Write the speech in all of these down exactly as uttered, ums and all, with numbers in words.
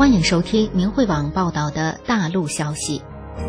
欢迎收听明慧网报道的大陆消息。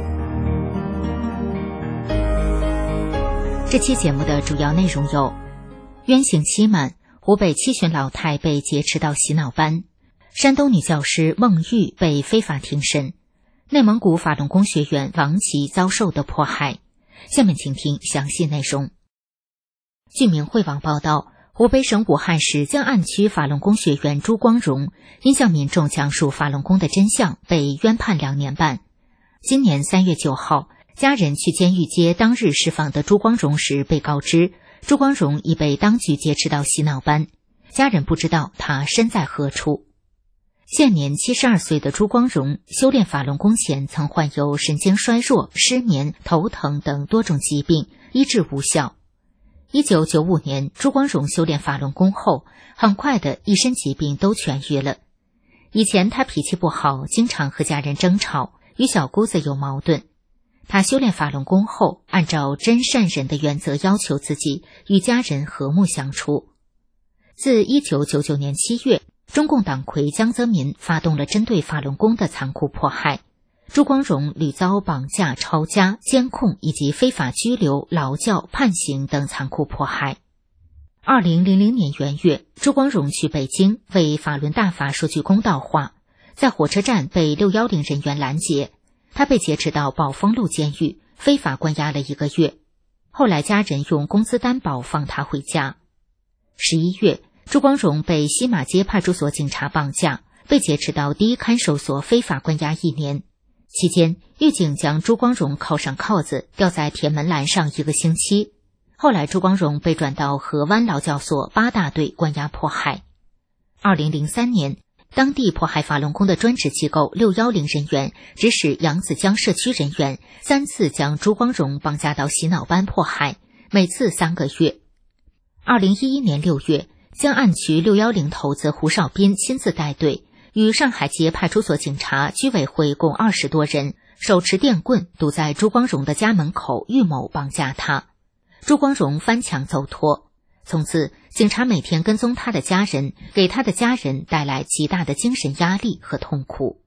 这期节目的主要内容有：冤情期满，湖北七旬老太被劫持到洗脑班；山东女教师孟玉被非法庭审；内蒙古法轮功学员王琦遭受的迫害。下面请听详细内容。据明慧网报道，湖北省武汉市江岸区法轮功学员朱光荣因向民众讲述法轮功的真相，被冤判两年半。今年三月九号，家人去监狱接当日释放的朱光荣时，被告知朱光荣已被当局劫持到洗脑班，家人不知道他身在何处。现年七十二岁的朱光荣修炼法轮功前曾患有神经衰弱、失眠、头疼等多种疾病，医治无效。一九九五年，朱光荣修炼法轮功后，很快的一身疾病都痊愈了。以前他脾气不好，经常和家人争吵，与小姑子有矛盾。他修炼法轮功后，按照真善忍的原则要求自己，与家人和睦相处。自一九九九年七月，中共党魁江泽民发动了针对法轮功的残酷迫害，朱光荣屡遭绑架、抄家、监控以及非法拘留、劳教、判刑等残酷迫害。二零零零年元月，朱光荣去北京为法轮大法说句公道话，在火车站被六一零人员拦截，他被劫持到宝丰路监狱，非法关押了一个月。后来家人用工资担保放他回家。十一月，朱光荣被西马街派出所警察绑架，被劫持到第一看守所非法关押一年。期间，狱警将朱光荣铐上铐子，吊在铁门栏上一个星期。后来朱光荣被转到河湾劳教所八大队关押迫害。二零零三年，当地迫害法轮功的专职机构六一零人员指使扬子江社区人员三次将朱光荣绑架到洗脑班迫害，每次三个月。二零一一年六月，江岸区六一零头子胡少斌亲自带队，与上海街派出所警察、居委会共二十多人，手持电棍堵在朱光荣的家门口，预谋绑架他。朱光荣翻墙走脱。从此，警察每天跟踪他的家人，给他的家人带来极大的精神压力和痛苦。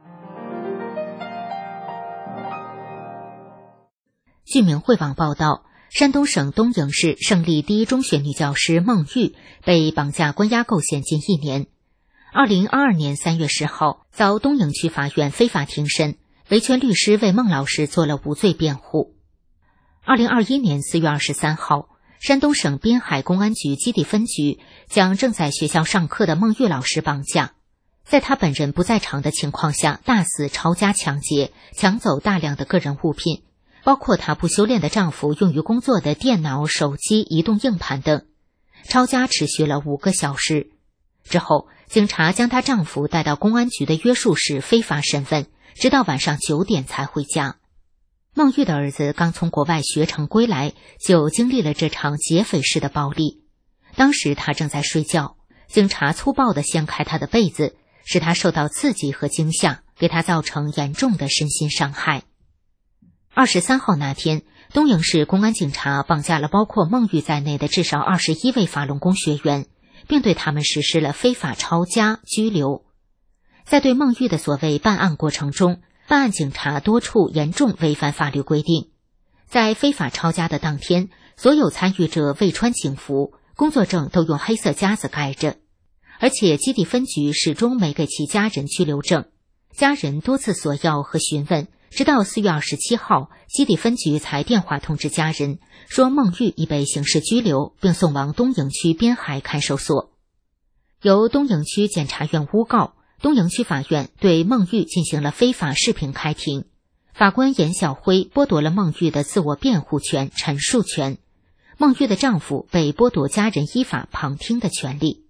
据明慧网报道，山东省东营市胜利第一中学女教师孟玉被绑架关押构陷近一年。二零二二年三月十号，遭东营区法院非法庭审，维权律师为孟老师做了无罪辩护。二零二一年四月二十三号，山东省滨海公安局基地分局将正在学校上课的孟玉老师绑架，在他本人不在场的情况下，大肆抄家抢劫，抢走大量的个人物品，包括她不修炼的丈夫用于工作的电脑、手机、移动硬盘等。抄家持续了五个小时。之后，警察将她丈夫带到公安局的约束室非法审问，直到晚上九点才回家。孟玉的儿子刚从国外学成归来，就经历了这场劫匪式的暴力。当时他正在睡觉，警察粗暴地掀开他的被子，使他受到刺激和惊吓，给他造成严重的身心伤害。二十三号那天，东营市公安警察绑架了包括孟玉在内的至少二十一位法轮功学员，并对他们实施了非法抄家、拘留。在对孟玉的所谓办案过程中，办案警察多处严重违反法律规定。在非法抄家的当天，所有参与者未穿警服，工作证都用黑色夹子盖着，而且基地分局始终没给其家人居留证。家人多次索要和询问，直到四月二十七号，基地分局才电话通知家人，说孟玉已被刑事拘留，并送往东营区滨海看守所。由东营区检察院诬告，东营区法院对孟玉进行了非法视频开庭。法官严晓辉剥夺了孟玉的自我辩护权、陈述权。孟玉的丈夫被剥夺家人依法旁听的权利。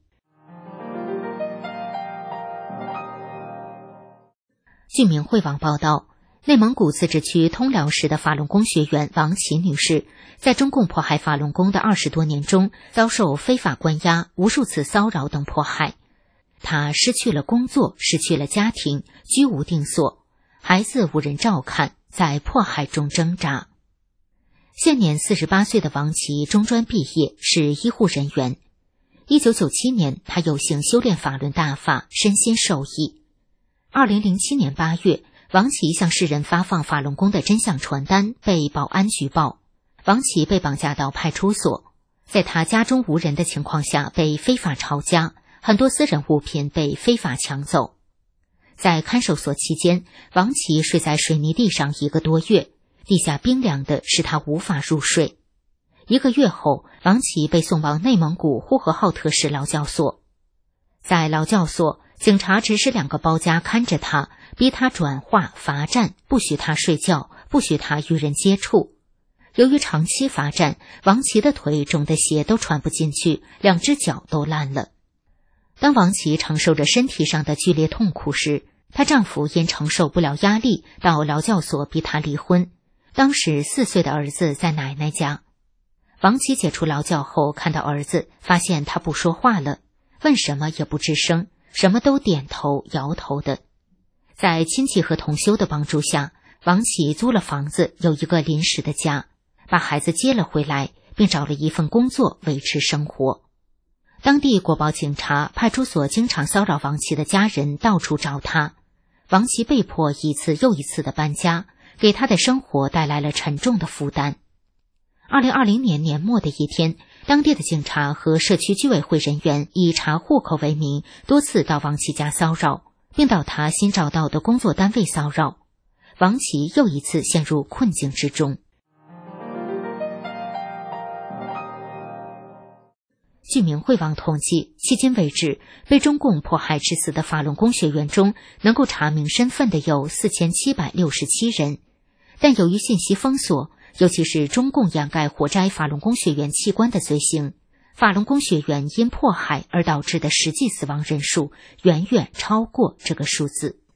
据明慧网报道，内蒙古自治区通辽市的法轮功学员王琦女士，在中共迫害法轮功的二十多年中，遭受非法关押、无数次骚扰等迫害。她失去了工作，失去了家庭，居无定所，孩子无人照看，在迫害中挣扎。现年四十八岁的王琦中专毕业，是医护人员。一九九七年，他有幸修炼法轮大法，身心受益。 二零零七年八月，王琦向世人发放法轮功的真相传单，被保安举报。王琦被绑架到派出所，在他家中无人的情况下被非法抄家，很多私人物品被非法抢走。在看守所期间，王琦睡在水泥地上一个多月，地下冰凉的使他无法入睡。一个月后，王琦被送往内蒙古呼和浩特市劳教所。在劳教所，警察指使两个包夹看着他，逼他转化罚站，不许他睡觉，不许他与人接触。由于长期罚站，王琦的腿肿得鞋都穿不进去，两只脚都烂了。当王琦承受着身体上的剧烈痛苦时，她丈夫因承受不了压力，到劳教所逼她离婚。当时四岁的儿子在奶奶家。王琦解除劳教后，看到儿子，发现他不说话了，问什么也不吱声，什么都点头摇头的。在亲戚和同修的帮助下，王琦租了房子，有一个临时的家，把孩子接了回来，并找了一份工作维持生活。当地国保警察、派出所经常骚扰王琦的家人，到处找他。王琦被迫一次又一次的搬家，给他的生活带来了沉重的负担。二零二零年年末的一天，当地的警察和社区居委会人员以查户口为名，多次到王琦家骚扰，并到他新找到的工作单位骚扰。王琦又一次陷入困境之中。据明慧网统计，迄今为止，被中共迫害致死的法轮功学员中，能够查明身份的有四千七百六十七人。但由于信息封锁，尤其是中共掩盖活摘法轮功学员器官的罪行，法轮功学员因迫害而导致的实际死亡人数远远超过这个数字。